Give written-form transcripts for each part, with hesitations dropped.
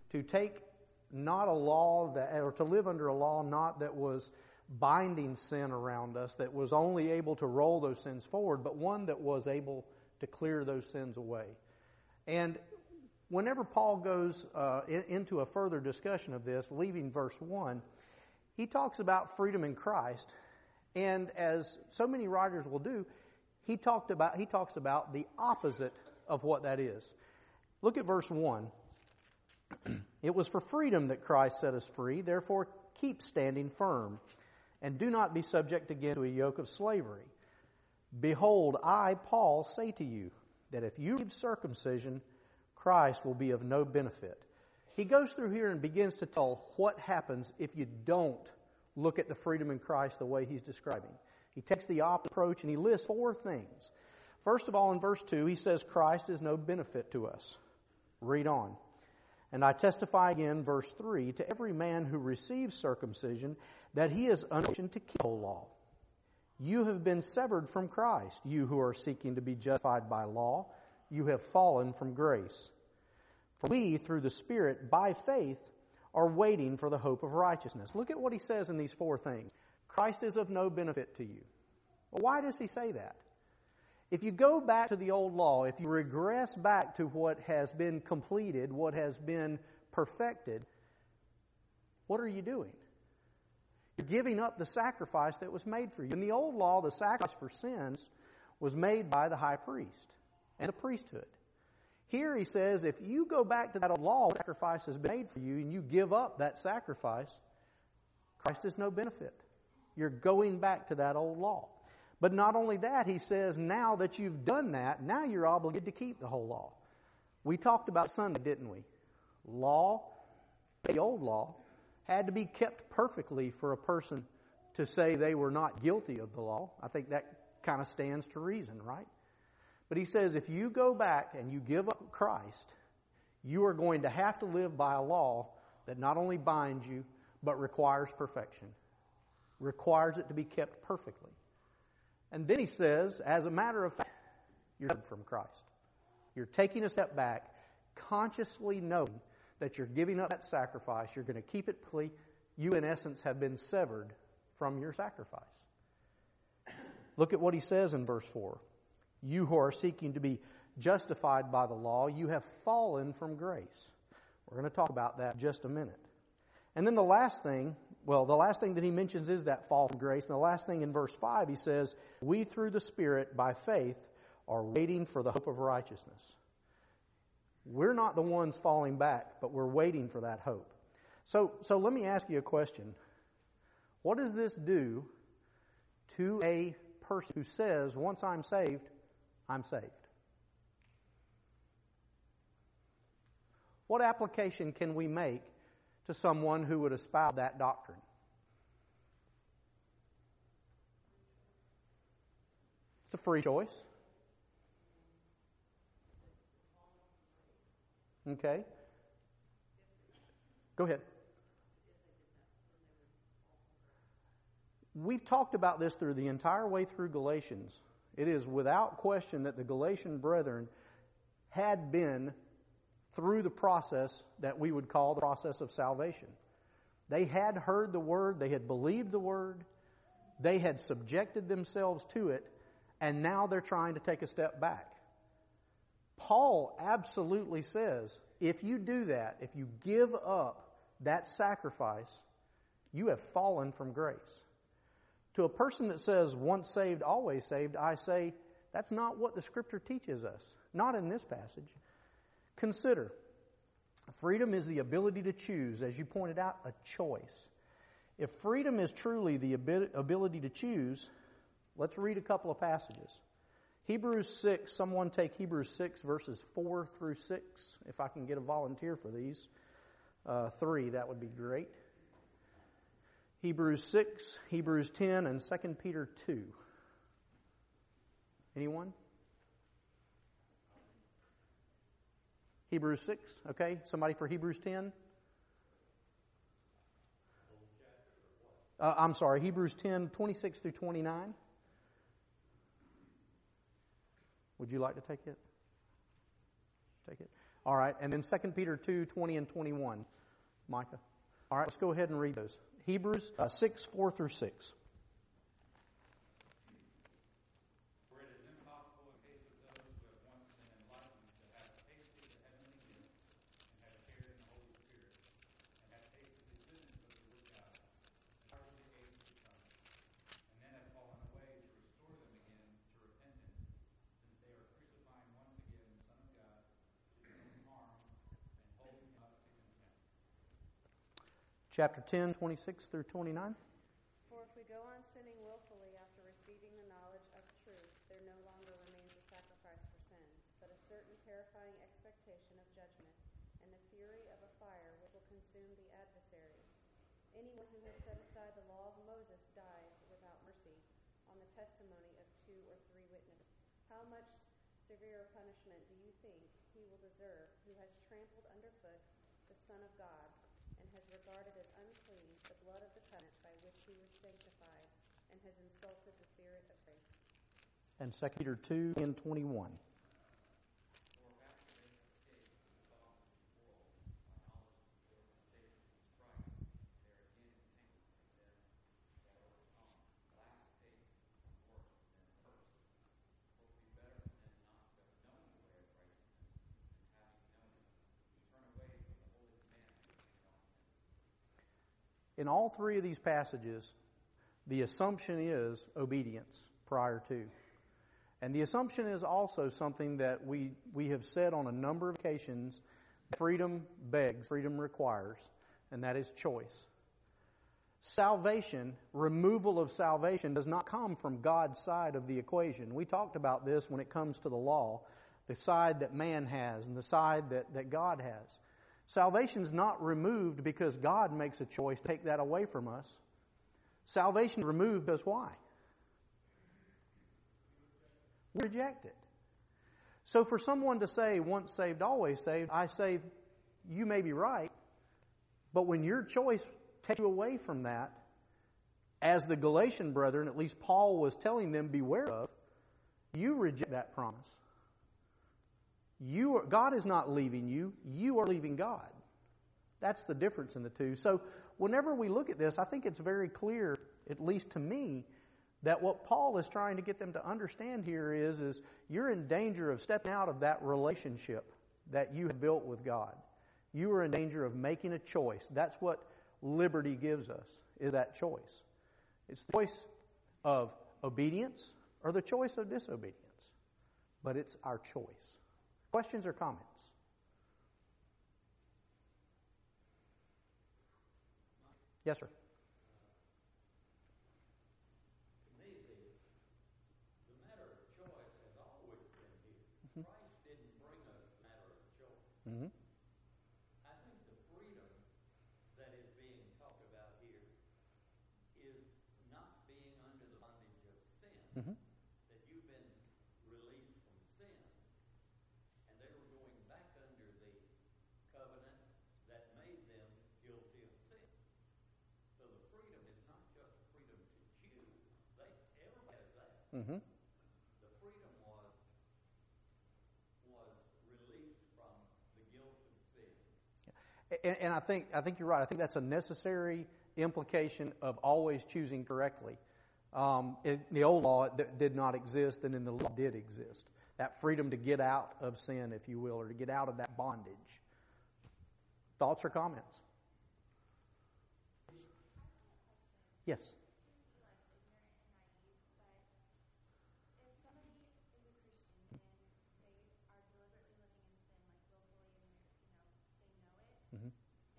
to take not a law that, or to live under a law not that was binding sin around us, that was only able to roll those sins forward, but one that was able to clear those sins away. And whenever Paul goes into a further discussion of this, leaving verse 1, he talks about freedom in Christ. And as so many writers will do, he talks about the opposite of what that is. Look at verse 1. It was for freedom that Christ set us free. Therefore, keep standing firm, and do not be subject again to a yoke of slavery. Behold, I, Paul, say to you that if you receive circumcision, Christ will be of no benefit. He goes through here and begins to tell what happens if you don't look at the freedom in Christ the way he's describing. He takes the opposite approach and he lists 4 things. First of all, in verse 2, he says Christ is no benefit to us. Read on. And I testify again, verse 3, to every man who receives circumcision that he is unable to keep the whole law. You have been severed from Christ, you who are seeking to be justified by law. You have fallen from grace. For we, through the Spirit, by faith, are waiting for the hope of righteousness. Look at what he says in these 4 things. Christ is of no benefit to you. Well, why does he say that? If you go back to the old law, if you regress back to what has been completed, what has been perfected, what are you doing? You're giving up the sacrifice that was made for you. In the old law, the sacrifice for sins was made by the high priest and the priesthood. Here he says, if you go back to that old law, sacrifice has been made for you, and you give up that sacrifice, Christ is no benefit. You're going back to that old law. But not only that, he says, now that you've done that, now you're obligated to keep the whole law. We talked about Sunday, didn't we? Law, the old law, had to be kept perfectly for a person to say they were not guilty of the law. I think that kind of stands to reason, right? But he says if you go back and you give up Christ, you are going to have to live by a law that not only binds you, but requires perfection. Requires it to be kept perfectly. And then he says, as a matter of fact, you're severed from Christ. You're taking a step back, consciously knowing that you're giving up that sacrifice. You're going to keep it plea. You, in essence, have been severed from your sacrifice. Look at what he says in verse 4. You who are seeking to be justified by the law, you have fallen from grace. We're going to talk about that in just a minute. And then the last thing that he mentions is that fall from grace. And the last thing in verse 5, he says, we through the Spirit, by faith, are waiting for the hope of righteousness. We're not the ones falling back, but we're waiting for that hope. So let me ask you a question. What does this do to a person who says, once I'm saved, I'm saved? What application can we make to someone who would espouse that doctrine? It's a free choice. Okay. Go ahead. We've talked about this through the entire way through Galatians. It is without question that the Galatian brethren had been through the process that we would call the process of salvation. They had heard the Word, they had believed the Word, they had subjected themselves to it, and now they're trying to take a step back. Paul absolutely says, if you do that, if you give up that sacrifice, you have fallen from grace. To a person that says, once saved, always saved, I say, that's not what the Scripture teaches us. Not in this passage. Consider, freedom is the ability to choose, as you pointed out, a choice. If freedom is truly the ability to choose, let's read a couple of passages. Hebrews 6, someone take Hebrews 6 verses 4 through 6. If I can get a volunteer for these 3, that would be great. Hebrews 6, Hebrews 10, and 2 Peter 2. Anyone? Hebrews 6, okay. Somebody for Hebrews 10? I'm sorry, Hebrews 10, 26 through 29. Would you like to take it? Take it. All right, and then 2 Peter 2, 20 and 21. Micah. All right, let's go ahead and read those. Hebrews 6, 4 through 6. Chapter 10, 26 through 29. For if we go on sinning willfully after receiving the knowledge of truth, there no longer remains a sacrifice for sins, but a certain terrifying expectation of judgment and the fury of a fire which will consume the adversaries. Anyone who has set aside the law of Moses dies without mercy on the testimony of 2 or 3 witnesses. How much severer punishment do you think he will deserve who has trampled underfoot the Son of God, and has regarded as unclean the blood of the covenant by which he was sanctified, and has insulted the Spirit of grace? And 2 Peter 2, 10, 21. In all 3 of these passages, the assumption is obedience prior to. And the assumption is also something that we have said on a number of occasions: freedom begs, freedom requires, and that is choice. Salvation, removal of salvation, does not come from God's side of the equation. We talked about this when it comes to the law, the side that man has and the side that God has. Salvation is not removed because God makes a choice to take that away from us. Salvation is removed because why? We reject it. So for someone to say, once saved, always saved, I say, you may be right, but when your choice takes you away from that, as the Galatian brethren, at least Paul was telling them, beware of, you reject that promise. God is not leaving you. You are leaving God. That's the difference in the two. So whenever we look at this, I think it's very clear, at least to me, that what Paul is trying to get them to understand here is you're in danger of stepping out of that relationship that you have built with God. You are in danger of making a choice. That's what liberty gives us, is that choice. It's the choice of obedience or the choice of disobedience. But it's our choice. Questions or comments? Yes, sir. To me, the matter of choice has always been here. Christ didn't bring us the matter of choice. Mm-hmm. I think the freedom that is being talked about here is not being under the bondage of sin. Mm-hmm. That you've been released from sin, and they were going back under the covenant that made them guilty of sin. So the freedom is not just freedom to choose. Everybody has that. Mm-hmm. The freedom was released from the guilt of sin. And I think you're right. I think that's a necessary implication of always choosing correctly. In the old law, it did not exist, and in the law, it did exist. That freedom to get out of sin, if you will, or to get out of that bondage. Thoughts or comments? Yes. Mm-hmm.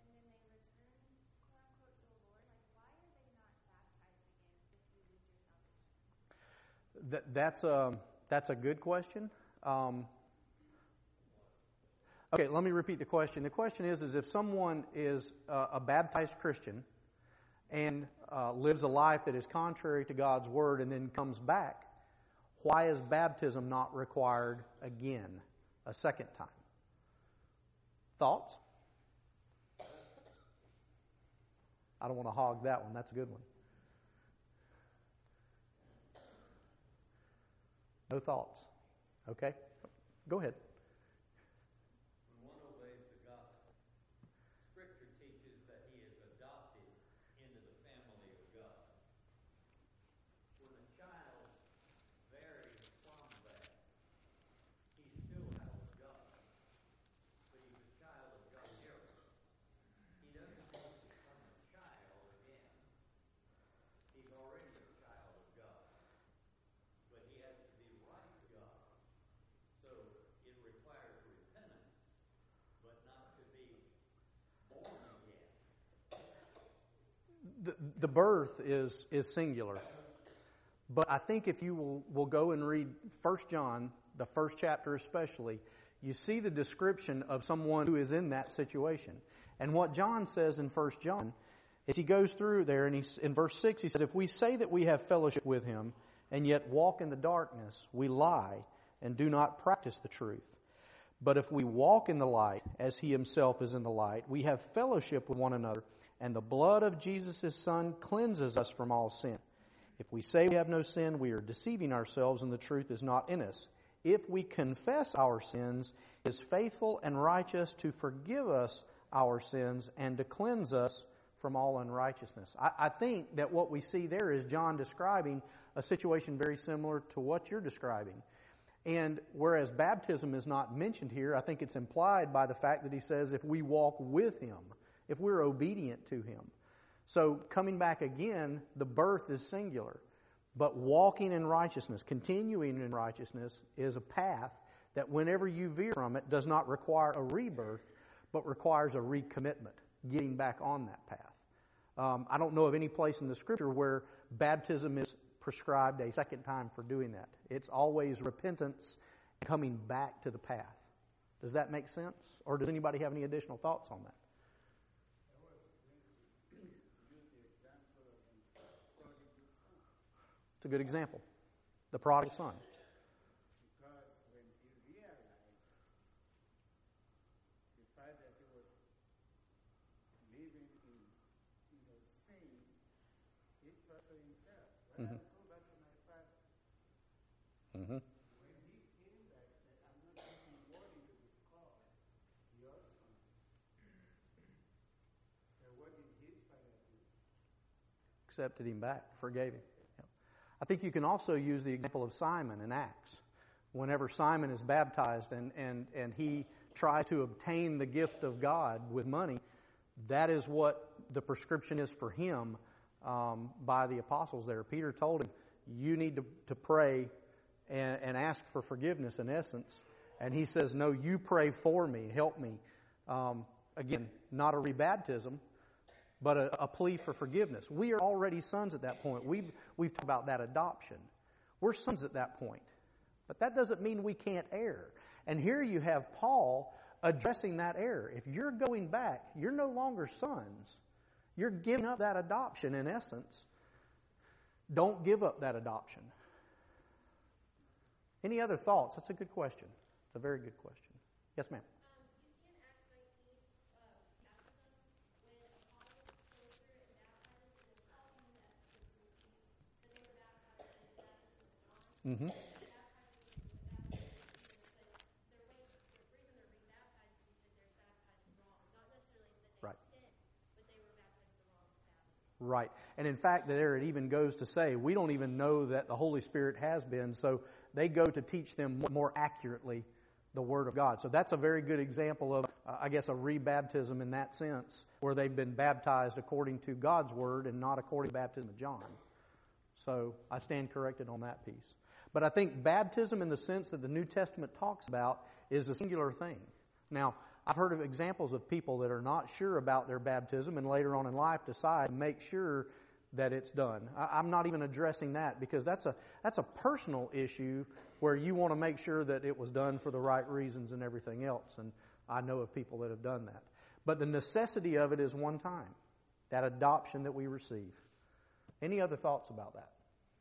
That's a good question. Okay, let me repeat the question. The question is if someone is a baptized Christian and lives a life that is contrary to God's Word and then comes back, why is baptism not required again, a second time? Thoughts? I don't want to hog that one. That's a good one. No thoughts. Okay. Go ahead. When one The birth is singular. But I think if you will go and read 1 John, the first chapter especially, you see the description of someone who is in that situation. And what John says in 1 John is he goes through there and in verse 6 he said, if we say that we have fellowship with him and yet walk in the darkness, we lie and do not practice the truth. But if we walk in the light as he himself is in the light, we have fellowship with one another, and the blood of Jesus his Son cleanses us from all sin. If we say we have no sin, we are deceiving ourselves and the truth is not in us. If we confess our sins, he is faithful and righteous to forgive us our sins and to cleanse us from all unrighteousness. I think that what we see there is John describing a situation very similar to what you're describing. And whereas baptism is not mentioned here, I think it's implied by the fact that he says if we walk with him, if we're obedient to him. So coming back again, the birth is singular. But walking in righteousness, continuing in righteousness, is a path that whenever you veer from it does not require a rebirth, but requires a recommitment, getting back on that path. I don't know of any place in the Scripture where baptism is prescribed a second time for doing that. It's always repentance and coming back to the path. Does that make sense? Or does anybody have any additional thoughts on that? It's a good example. The prodigal son. Because when he realized the fact that he was living in sin, he thought to himself, well, I'll go back to my father. Mm-hmm. When he came back, he said, I'm not even worthy to be called your son. So what did his father do? Accepted him back, forgave him. I think you can also use the example of Simon in Acts. Whenever Simon is baptized and he tries to obtain the gift of God with money, that is what the prescription is for him by the apostles there. Peter told him, you need to pray and ask for forgiveness in essence. And he says, no, you pray for me, help me. Again, not a rebaptism, but a plea for forgiveness. We are already sons at that point. We've talked about that adoption. We're sons at that point. But that doesn't mean we can't err. And here you have Paul addressing that error. If you're going back, you're no longer sons. You're giving up that adoption in essence. Don't give up that adoption. Any other thoughts? That's a good question. It's a very good question. Yes, ma'am. Mm-hmm. Right. Right. And in fact, there it even goes to say, we don't even know that the Holy Spirit has been, so they go to teach them more accurately the Word of God. So that's a very good example of, I guess, a rebaptism in that sense, where they've been baptized according to God's Word and not according to the baptism of John. So I stand corrected on that piece. But I think baptism in the sense that the New Testament talks about is a singular thing. Now, I've heard of examples of people that are not sure about their baptism and later on in life decide to make sure that it's done. I'm not even addressing that because that's a personal issue where you want to make sure that it was done for the right reasons and everything else. And I know of people that have done that. But the necessity of it is one time, that adoption that we receive. Any other thoughts about that?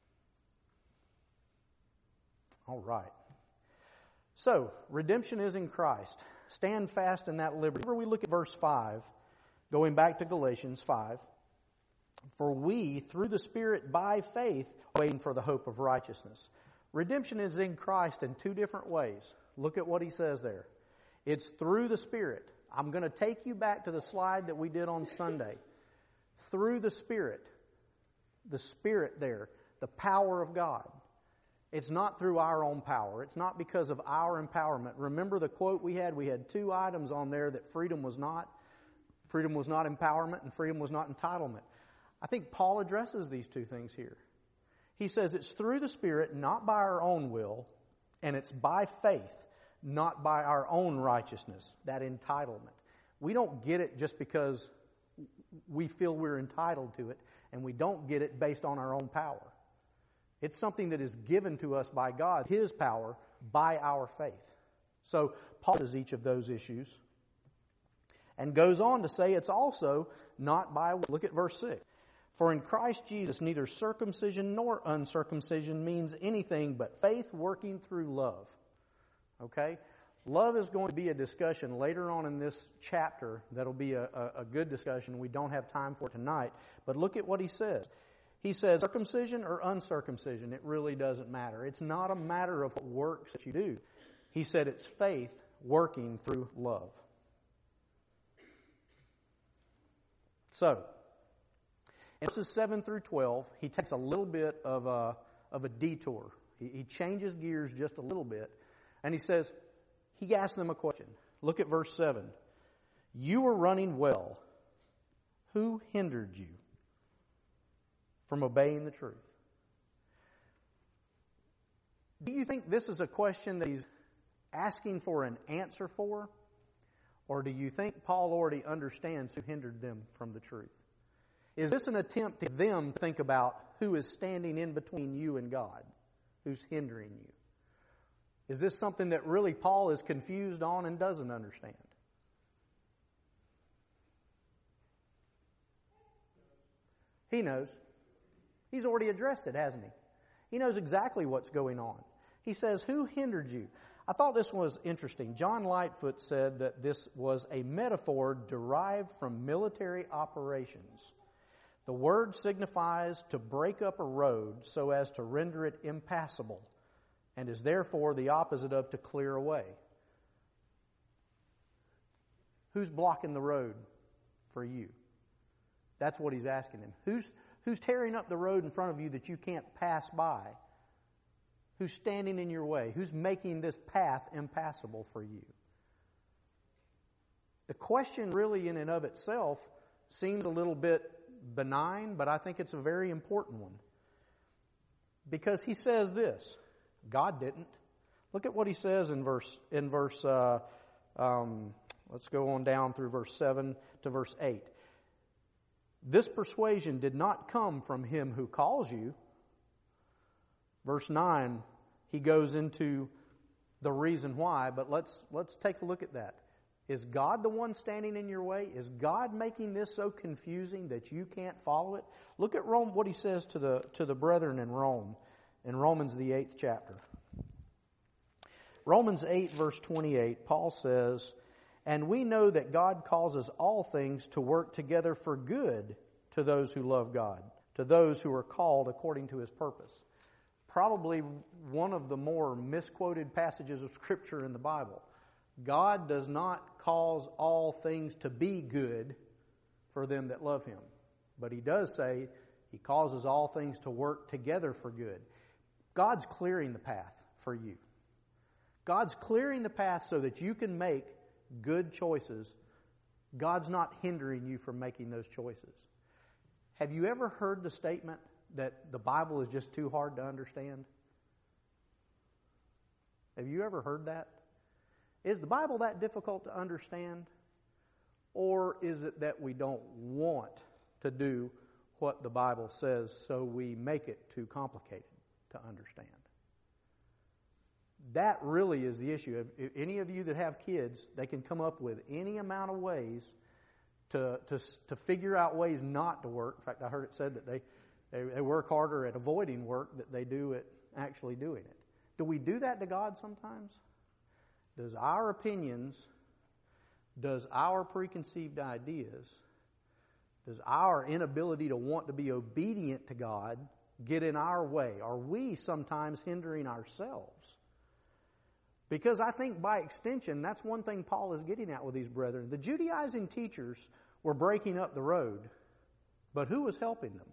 All right. So, redemption is in Christ. Stand fast in that liberty. Whenever we look at verse 5, going back to Galatians 5, for we, through the Spirit by faith, waiting for the hope of righteousness. Redemption is in Christ in two different ways. Look at what he says there. It's through the Spirit. I'm going to take you back to the slide that we did on Sunday. Through the Spirit there, the power of God. It's not through our own power. It's not because of our empowerment. Remember the quote we had? We had two items on there that freedom was not. Freedom was not empowerment and freedom was not entitlement. I think Paul addresses these two things here. He says it's through the Spirit, not by our own will, and it's by faith, not by our own righteousness, that entitlement. We don't get it just because we feel we're entitled to it, and we don't get it based on our own power. It's something that is given to us by God, His power, by our faith. So Paul does each of those issues and goes on to say it's also not by, look at verse 6. For in Christ Jesus neither circumcision nor uncircumcision means anything but faith working through love. Okay? Love is going to be a discussion later on in this chapter that'll be a good discussion. We don't have time for it tonight. But look at what he says. He says, circumcision or uncircumcision, it really doesn't matter. It's not a matter of what works that you do. He said it's faith working through love. So, in verses 7 through 12, he takes a little bit of a detour. He changes gears just a little bit. And he says, he asks them a question. Look at verse 7. You were running well. Who hindered you from obeying the truth? Do you think this is a question that he's asking for an answer for? Or do you think Paul already understands who hindered them from the truth? Is this an attempt to them to think about who is standing in between you and God? Who's hindering you? Is this something that really Paul is confused on and doesn't understand? He knows. He's already addressed it, hasn't he? He knows exactly what's going on. He says, who hindered you? I thought this was interesting. John Lightfoot said that this was a metaphor derived from military operations. The word signifies to break up a road so as to render it impassable, and is therefore the opposite of to clear away. Who's blocking the road for you? That's what he's asking them. Who's tearing up the road in front of you that you can't pass by? Who's standing in your way? Who's making this path impassable for you? The question really in and of itself seems a little bit benign, but I think it's a very important one. Because he says this, God didn't. Look at what he says in verse, let's go on down through verse 7 to verse 8. This persuasion did not come from him who calls you. Verse 9, he goes into the reason why, but let's take a look at that. Is God the one standing in your way? Is God making this so confusing that you can't follow it? Look at Rome, what he says to the brethren in Rome, in Romans the 8th chapter. Romans 8 verse 28, Paul says, and we know that God causes all things to work together for good to those who love God, to those who are called according to his purpose. Probably one of the more misquoted passages of Scripture in the Bible. God does not cause all things to be good for them that love him. But he does say he causes all things to work together for good. God's clearing the path for you. God's clearing the path so that you can make good choices. God's not hindering you from making those choices. Have you ever heard the statement that the Bible is just too hard to understand? Have you ever heard that? Is the Bible that difficult to understand? Or is it that we don't want to do what the Bible says, so we make it too complicated to understand? That really is the issue. If any of you that have kids, they can come up with any amount of ways to figure out ways not to work. In fact, I heard it said that they work harder at avoiding work than they do at actually doing it. Do we do that to God sometimes? Does our opinions, does our preconceived ideas, does our inability to want to be obedient to God get in our way? Are we sometimes hindering ourselves? Because I think by extension, that's one thing Paul is getting at with these brethren. The Judaizing teachers were breaking up the road, but who was helping them?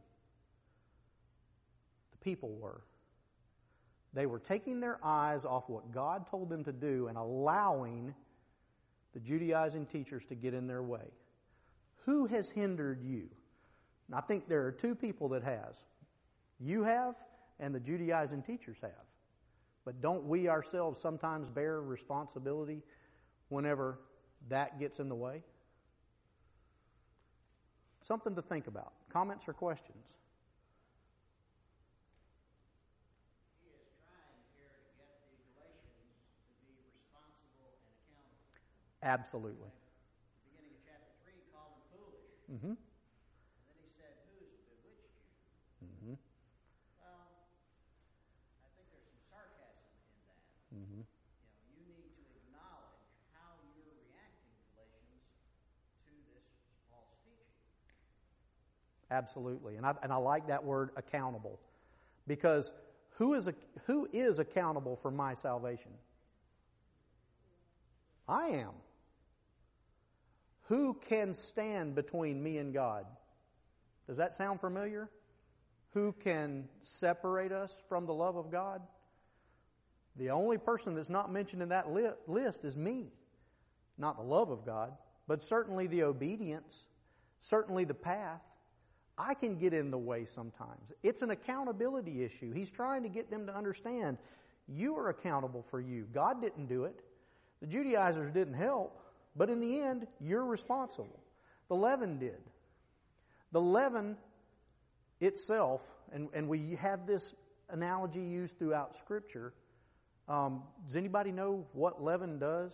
The people were. They were taking their eyes off what God told them to do and allowing the Judaizing teachers to get in their way. Who has hindered you? And I think there are two people that has. You have, and the Judaizing teachers have. But don't we ourselves sometimes bear responsibility whenever that gets in the way? Something to think about. Comments or questions? He is trying here to get the Galatians to be responsible and accountable. Absolutely. At the beginning of chapter 3, he called them foolish. Mm-hmm. And then he said, who's bewitched you? Mm-hmm. Well, I think there's some sarcasm in that. Mm-hmm. You need to acknowledge how you're reacting, Galatians, to this false teaching. Absolutely. And I like that word accountable. Because who is accountable for my salvation? I am. Who can stand between me and God? Does that sound familiar? Who can separate us from the love of God? The only person that's not mentioned in that list is me. Not the love of God, but certainly the obedience, certainly the path. I can get in the way sometimes. It's an accountability issue. He's trying to get them to understand you are accountable for you. God didn't do it. The Judaizers didn't help, but in the end, you're responsible. The leaven did. The leaven itself, and we have this analogy used throughout Scripture. Does anybody know what leaven does?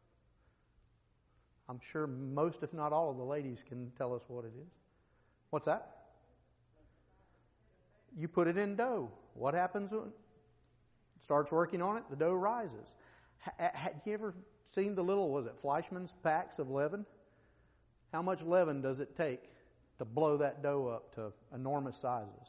I'm sure most, if not all, of the ladies can tell us what it is. What's that? You put it in dough. What happens when it starts working on it? The dough rises. Had you ever seen the little, was it Fleischmann's packs of leaven? How much leaven does it take to blow that dough up to enormous sizes?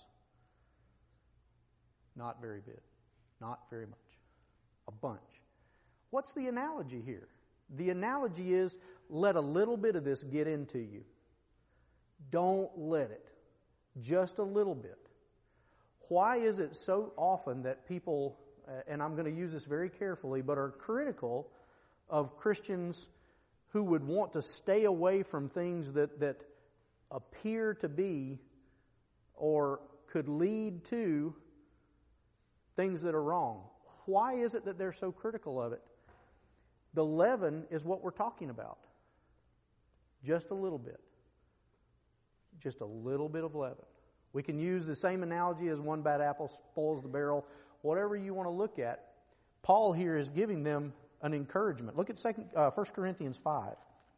Not very big. Not very much. A bunch. What's the analogy here? The analogy is, let a little bit of this get into you. Don't let it. Just a little bit. Why is it so often that people, and I'm going to use this very carefully, but are critical of Christians who would want to stay away from things that appear to be or could lead to things that are wrong? Why is it that they're so critical of it? The leaven is what we're talking about. Just a little bit. Just a little bit of leaven. We can use the same analogy as one bad apple spoils the barrel. Whatever you want to look at, Paul here is giving them an encouragement. Look at 1 Corinthians 5.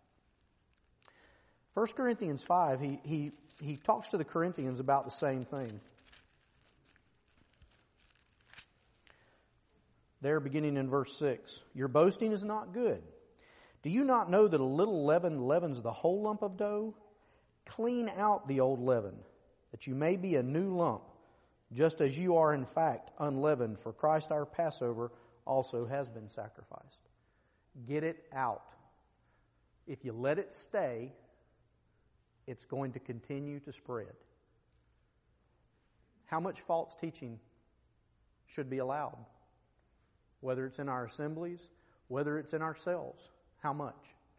1 Corinthians 5, he talks to the Corinthians about the same thing. There, beginning in verse 6. Your boasting is not good. Do you not know that a little leaven leavens the whole lump of dough? Clean out the old leaven, that you may be a new lump, just as you are in fact unleavened, for Christ our Passover also has been sacrificed. Get it out. If you let it stay, it's going to continue to spread. How much false teaching should be allowed? Whether it's in our assemblies, whether it's in ourselves. How much?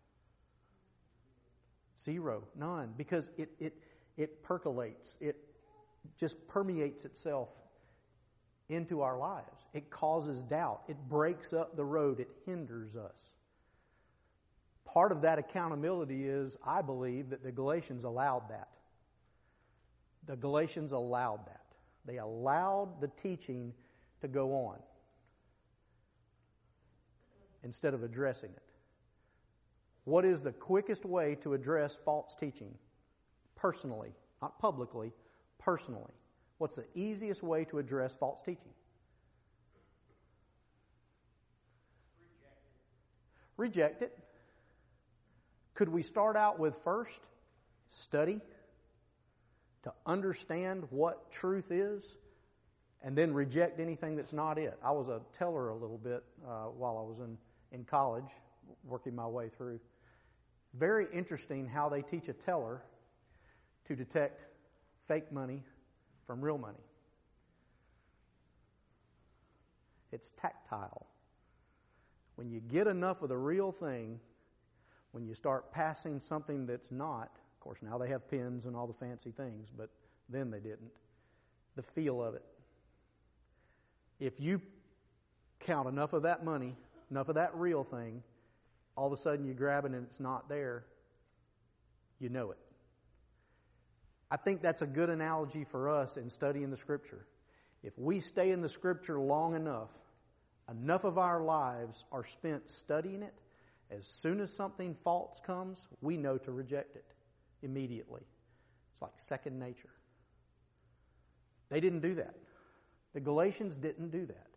0, none, because it percolates. It just permeates itself into our lives. It causes doubt. It breaks up the road. It hinders us. Part of that accountability is, I believe, that the Galatians allowed that. The Galatians allowed that. They allowed the teaching to go on instead of addressing it. What is the quickest way to address false teaching? Personally, not publicly, personally. What's the easiest way to address false teaching? Reject it. Could we start out with first study to understand what truth is and then reject anything that's not it? I was a teller a little bit while I was in college, working my way through. Very interesting how they teach a teller to detect fake money from real money. It's tactile. When you get enough of the real thing, when you start passing something that's not, of course now they have pens and all the fancy things, but then they didn't. The feel of it. If you count enough of that money, enough of that real thing, all of a sudden you grab it and it's not there, you know it. I think that's a good analogy for us in studying the Scripture. If we stay in the Scripture long enough of our lives are spent studying it, as soon as something false comes, we know to reject it immediately. It's like second nature. They didn't do that. The Galatians didn't do that.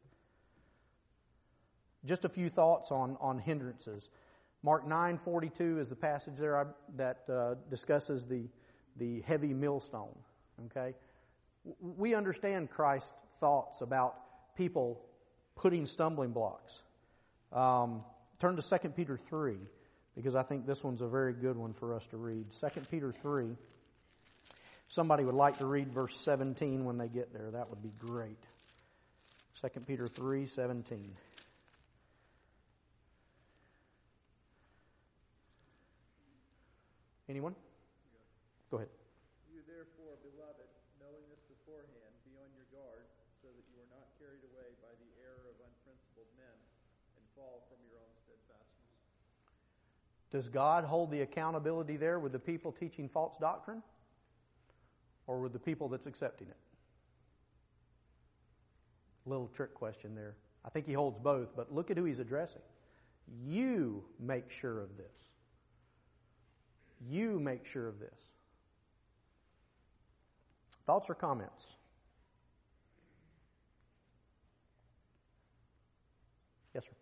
Just a few thoughts on hindrances. Mark 9:42 is the passage there that discusses the heavy millstone. Okay, we understand Christ's thoughts about people putting stumbling blocks. Turn to 2 Peter 3, because I think this one's a very good one for us to read. 2 Peter 3. Somebody would like to read verse 17 when they get there. That would be great. 2 Peter 3:17. Anyone? Go ahead. You therefore, beloved, knowing this beforehand, be on your guard, so that you are not carried away by the error of unprincipled men and fall from your own steadfastness. Does God hold the accountability there with the people teaching false doctrine? Or with the people that's accepting it? Little trick question there. I think He holds both, but look at who He's addressing. You make sure of this. You make sure of this. Thoughts or comments? Yes, sir.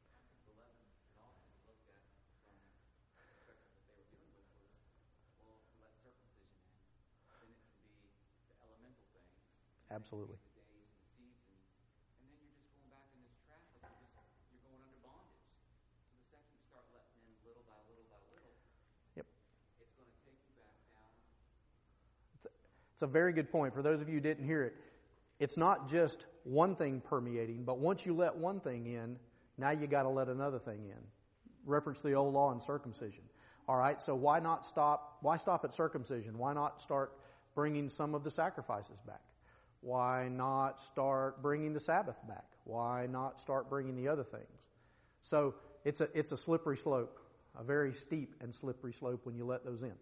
Absolutely. Days and seasons, and then you're just going back in this traffic. You're going under bondage. So the second you start letting in little by little by little, yep, it's going to take you back down. It's a very good point. For those of you who didn't hear it, it's not just one thing permeating, but once you let one thing in, now you got to let another thing in. Reference the old law and circumcision. All right, so why stop at circumcision? Why not start bringing some of the sacrifices back? Why not start bringing the Sabbath back? Why not start bringing the other things? So it's a slippery slope, a very steep and slippery slope when you let those in.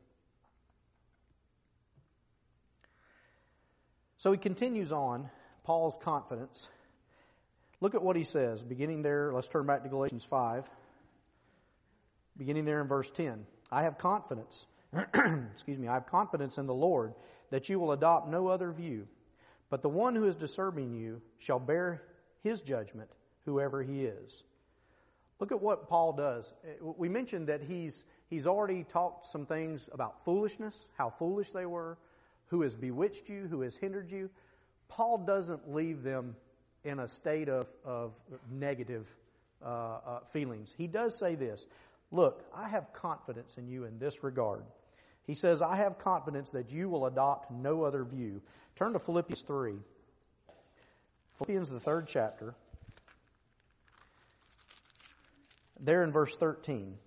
So he continues on, Paul's confidence. Look at what he says, beginning there. Let's turn back to Galatians 5, beginning there in verse 10. I have confidence, I have confidence in the Lord that you will adopt no other view. But the one who is disturbing you shall bear his judgment, whoever he is. Look at what Paul does. We mentioned that he's already talked some things about foolishness, how foolish they were, who has bewitched you, who has hindered you. Paul doesn't leave them in a state of negative feelings. He does say this, look, I have confidence in you in this regard. He says, I have confidence that you will adopt no other view. Turn to Philippians 3. Philippians, the 3rd chapter. There in verse 13.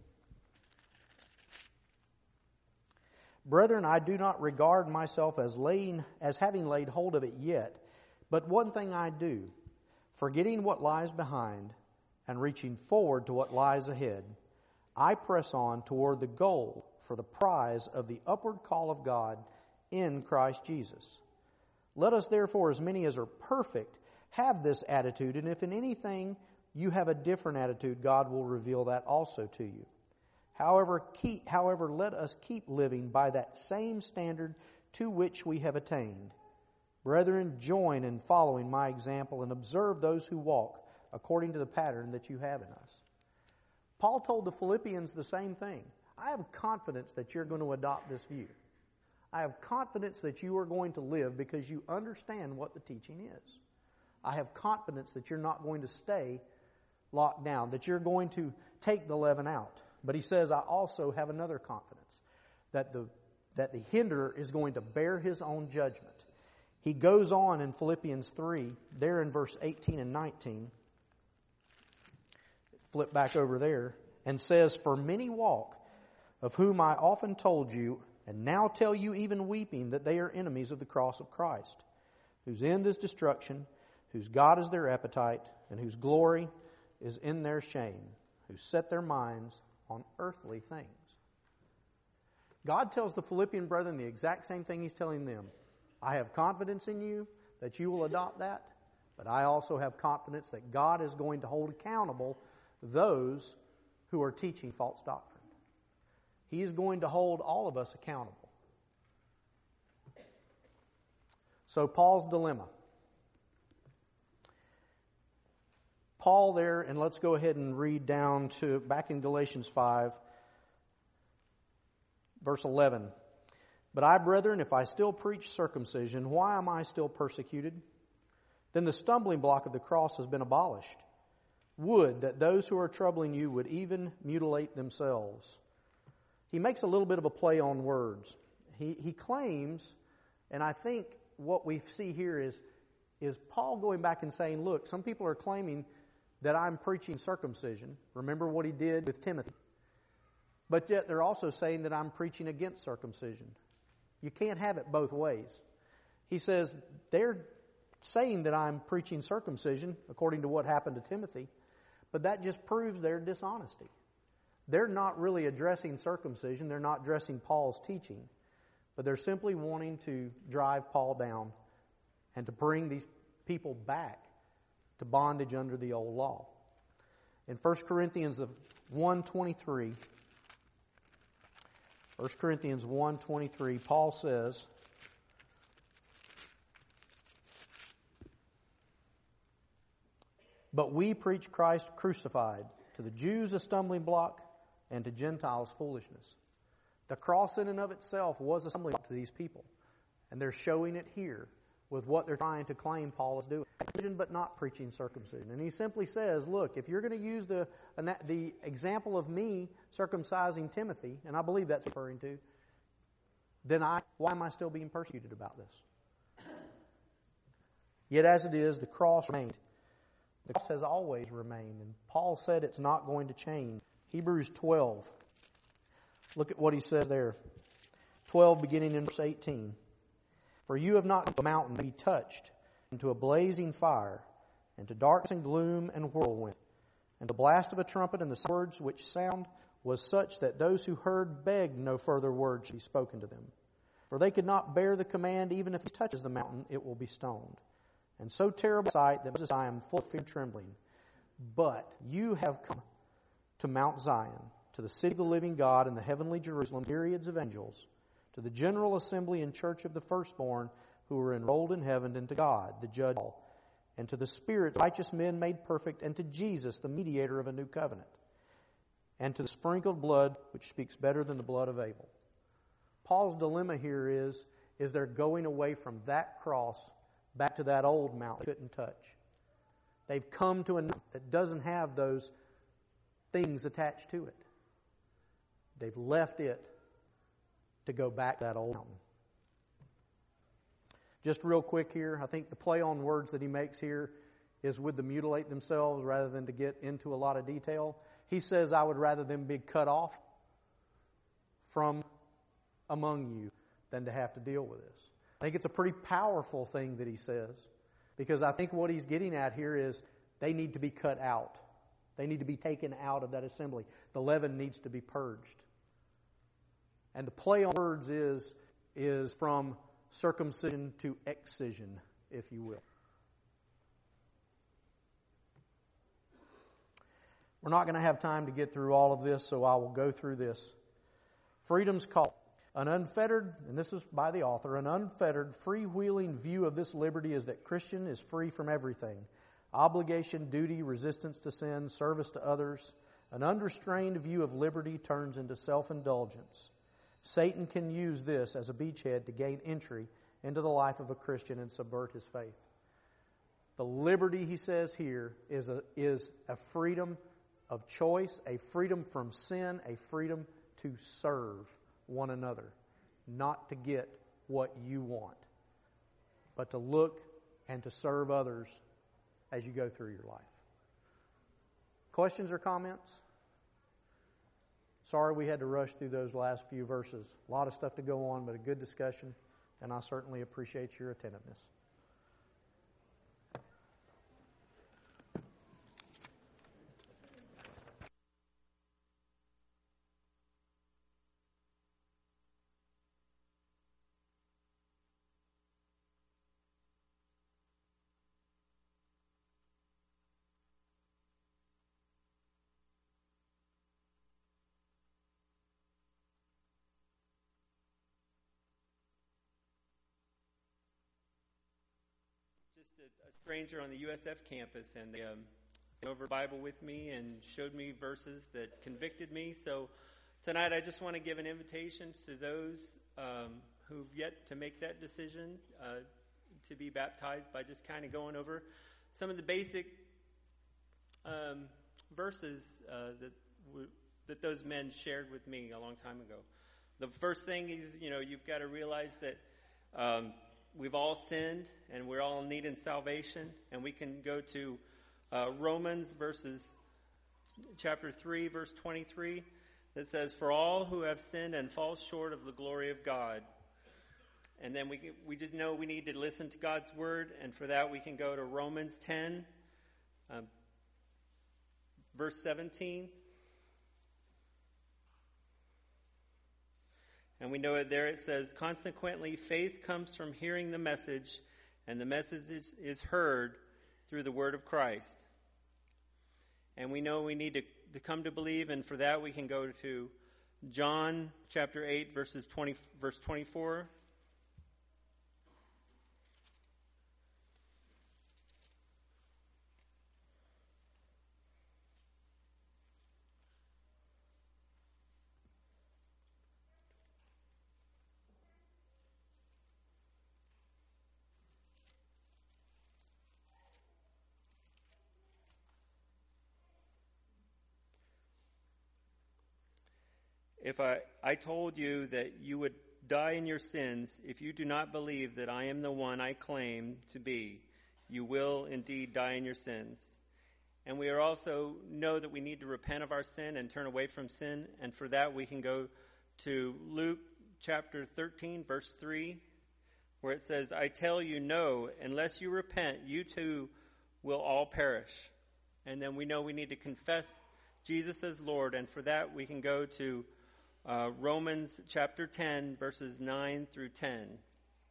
Brethren, I do not regard myself as having laid hold of it yet, but one thing I do, forgetting what lies behind and reaching forward to what lies ahead, I press on toward the goal for the prize of the upward call of God in Christ Jesus. Let us therefore, as many as are perfect, have this attitude, and if in anything you have a different attitude, God will reveal that also to you. However, let us keep living by that same standard to which we have attained. Brethren, join in following my example and observe those who walk according to the pattern that you have in us. Paul told the Philippians the same thing. I have confidence that you're going to adopt this view. I have confidence that you are going to live because you understand what the teaching is. I have confidence that you're not going to stay locked down, that you're going to take the leaven out. But he says, I also have another confidence, that the hinderer is going to bear his own judgment. He goes on in Philippians 3, there in verse 18 and 19, flip back over there, and says, for many walk, of whom I often told you, and now tell you even weeping, that they are enemies of the cross of Christ, whose end is destruction, whose God is their appetite, and whose glory is in their shame, who set their minds on earthly things. God tells the Philippian brethren the exact same thing He's telling them. I have confidence in you that you will adopt that, but I also have confidence that God is going to hold accountable those who are teaching false doctrine. He is going to hold all of us accountable. So Paul's dilemma. Paul there, and let's go ahead and read down to back in Galatians 5, verse 11. But I, brethren, if I still preach circumcision, why am I still persecuted? Then the stumbling block of the cross has been abolished. Would that those who are troubling you would even mutilate themselves. He makes a little bit of a play on words. He claims, and I think what we see here is Paul going back and saying, look, some people are claiming that I'm preaching circumcision. Remember what he did with Timothy. But yet they're also saying that I'm preaching against circumcision. You can't have it both ways. He says they're saying that I'm preaching circumcision according to what happened to Timothy, but that just proves their dishonesty. They're not really addressing circumcision. They're not addressing Paul's teaching, but they're simply wanting to drive Paul down and to bring these people back to bondage under the old law. In 1 Corinthians 1:23, 1 Corinthians 1:23, Paul says, but we preach Christ crucified, to the Jews a stumbling block, and to Gentiles foolishness. The cross in and of itself was a stumbling block to these people. And they're showing it here with what they're trying to claim Paul is doing. But not preaching circumcision. And he simply says, look, if you're going to use the example of me circumcising Timothy, and I believe that's referring to, then why am I still being persecuted about this? Yet as it is, the cross remained. The cross has always remained. And Paul said it's not going to change. Hebrews 12. Look at what he says there. 12 beginning in verse 18. For you have not come to a mountain to be touched, and to a blazing fire, and to darkness and gloom and whirlwind, and the blast of a trumpet, and the words which sound was such that those who heard begged no further word should be spoken to them. For they could not bear the command, even if he touches the mountain, it will be stoned. And so terrible a sight that Moses, I am full of fear and trembling. But you have come to Mount Zion, to the city of the living God, and the heavenly Jerusalem, myriads of angels, to the general assembly and church of the firstborn who are enrolled in heaven, and to God, the judge of all, and to the spirits of righteous men made perfect, and to Jesus, the mediator of a new covenant, and to the sprinkled blood, which speaks better than the blood of Abel. Paul's dilemma here is they're going away from that cross back to that old mount they couldn't touch. They've come to a mount that doesn't have those things attached to it. They've left it to go back to that old mountain. Just real quick here, I think the play on words that he makes here is with the mutilate themselves rather than to get into a lot of detail. He says, I would rather them be cut off from among you than to have to deal with this. I think it's a pretty powerful thing that he says, because I think what he's getting at here is they need to be cut out. They need to be taken out of that assembly. The leaven needs to be purged. And the play on words is from circumcision to excision, if you will. We're not going to have time to get through all of this, so I will go through this. Freedom's call. An unfettered, and this is by the author, an unfettered, freewheeling view of this liberty is that Christian is free from everything. Obligation, duty, resistance to sin, service to others. An unrestrained view of liberty turns into self-indulgence. Satan can use this as a beachhead to gain entry into the life of a Christian and subvert his faith. The liberty, he says here, is a freedom of choice, a freedom from sin, a freedom to serve one another, not to get what you want, but to look and to serve others as you go through your life. Questions or comments? Sorry we had to rush through those last few verses. A lot of stuff to go on, but a good discussion, and I certainly appreciate your attentiveness. a stranger on the USF campus, and they went over Bible with me and showed me verses that convicted me. So tonight I just want to give an invitation to those who've yet to make that decision to be baptized by just kind of going over some of the basic verses that those men shared with me a long time ago. The first thing is, you've got to realize that we've all sinned and we're all in need of salvation. And we can go to Romans chapter 3, verse 23, that says, "For all who have sinned and fall short of the glory of God." And then we just know we need to listen to God's word. And for that, we can go to Romans 10, verse 17. And we know it there. It says, "Consequently, faith comes from hearing the message, and the message is heard through the word of Christ." And we know we need to come to believe, and for that we can go to John chapter 8, verse 24. "If I told you that you would die in your sins, if you do not believe that I am the one I claim to be, you will indeed die in your sins." And we also know that we need to repent of our sin and turn away from sin. And for that, we can go to Luke chapter 13, verse 3, where it says, "I tell you, no, unless you repent, you too will all perish." And then we know we need to confess Jesus as Lord. And for that, we can go to Romans chapter 10, verses 9 through 10.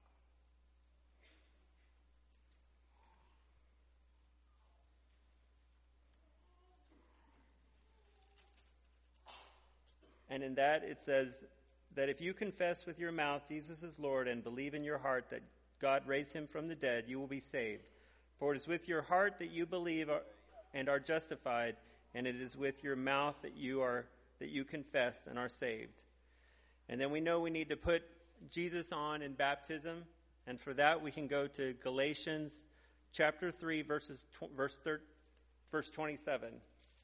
And in that it says that if you confess with your mouth Jesus is Lord and believe in your heart that God raised him from the dead, you will be saved. For it is with your heart that you believe and are justified, and it is with your mouth that you confess and are saved. And then we know we need to put Jesus on in baptism. And for that, we can go to Galatians chapter 3, verse 27.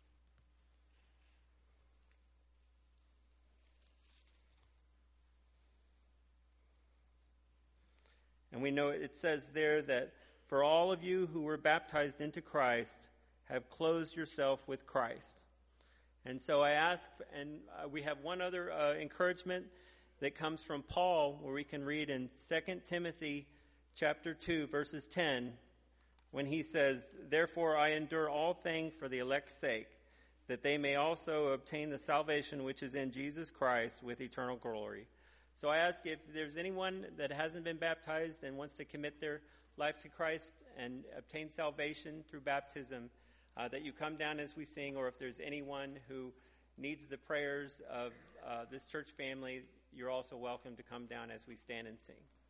And we know it says there that for all of you who were baptized into Christ have clothed yourself with Christ. And so I ask, and we have one other encouragement that comes from Paul, where we can read in 2 Timothy chapter 2, verses 10, when he says, "Therefore I endure all things for the elect's sake, that they may also obtain the salvation which is in Jesus Christ with eternal glory." So I ask if there's anyone that hasn't been baptized and wants to commit their life to Christ and obtain salvation through baptism, that you come down as we sing, or if there's anyone who needs the prayers of this church family, you're also welcome to come down as we stand and sing.